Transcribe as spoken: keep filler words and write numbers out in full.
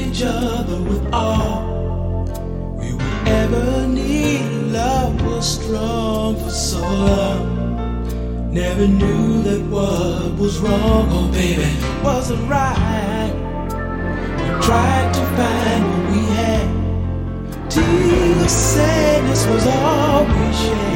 each other with all we would ever need. Love was strong for so long. Never knew that what was wrong, oh baby, wasn't right. We tried to find what we had, till the sadness was all we shared.